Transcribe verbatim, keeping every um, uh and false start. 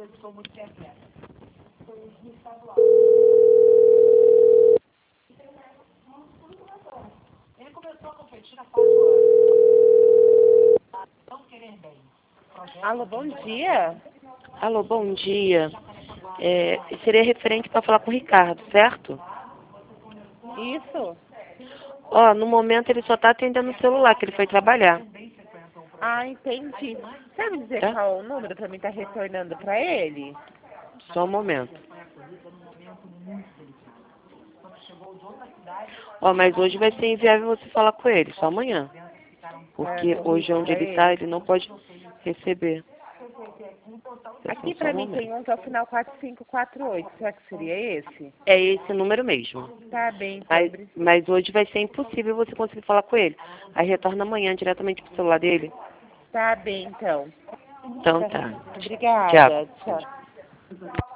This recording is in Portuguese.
Ele começou a competir na fase do ano. Não querer bem. Alô, bom dia. Alô, bom dia. É, seria referente para falar com o Ricardo, certo? Isso? Ó, no momento ele só está atendendo o celular, que ele foi trabalhar. Ah, entendi. Você me dizer Tá? qual é o número para mim estar retornando para ele? Só um momento. Ó, mas hoje vai ser inviável você falar com ele, só amanhã. Porque É, hoje onde ele está, ele não pode receber. Aqui Só para um mim momento. tem um que é o final quatro cinco quatro oito. Será que seria esse? É esse número mesmo. Tá bem, então. Mas, mas hoje vai ser impossível você conseguir falar com ele. Aí retorna amanhã diretamente pro celular dele. Tá bem, então. Então tá. Obrigada. Tchau. Tchau.